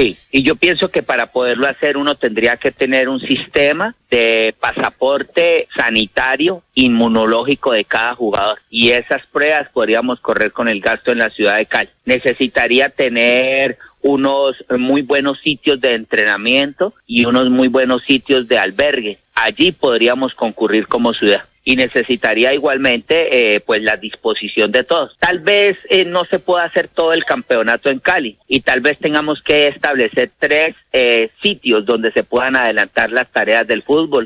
Sí, y yo pienso que para poderlo hacer uno tendría que tener un sistema de pasaporte sanitario inmunológico de cada jugador, y esas pruebas podríamos correr con el gasto en la ciudad de Cali. Necesitaría tener unos muy buenos sitios de entrenamiento y unos muy buenos sitios de albergue. Allí podríamos concurrir como ciudad. Y necesitaría igualmente pues la disposición de todos. Tal vez no se pueda hacer todo el campeonato en Cali, y tal vez tengamos que establecer 3 sitios donde se puedan adelantar las tareas del fútbol,